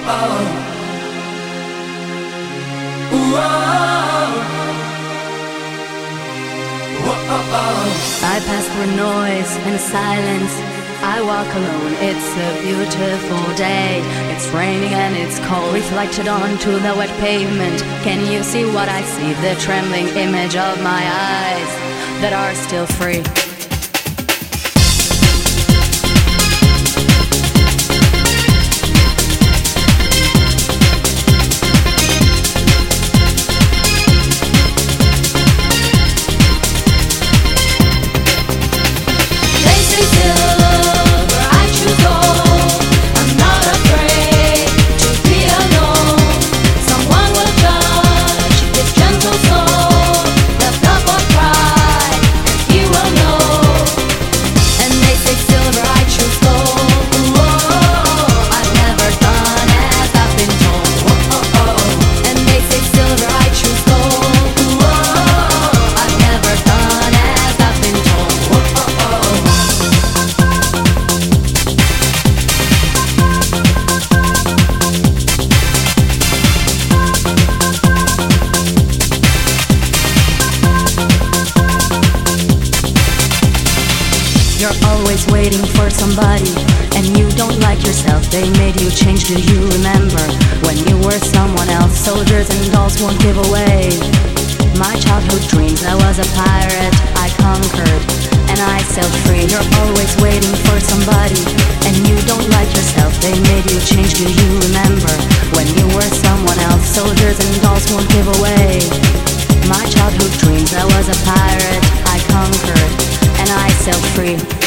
I pass through noise and silence. I walk alone, it's a beautiful day. It's raining and it's cold, reflected onto the wet pavement. Can you see what I see? The trembling image of my eyes that are still free. You're always waiting for somebody, and you don't like yourself. They made you change, do you remember? When you were someone else, soldiers and dolls won't give away my childhood dreams. I was a pirate, I conquered, and I sailed free. You're always waiting for somebody, and you don't like yourself. They made you change, do you remember? When you were someone else, soldiers and dolls won't give away my childhood dreams. I was a pirate, I conquered, and I sailed free.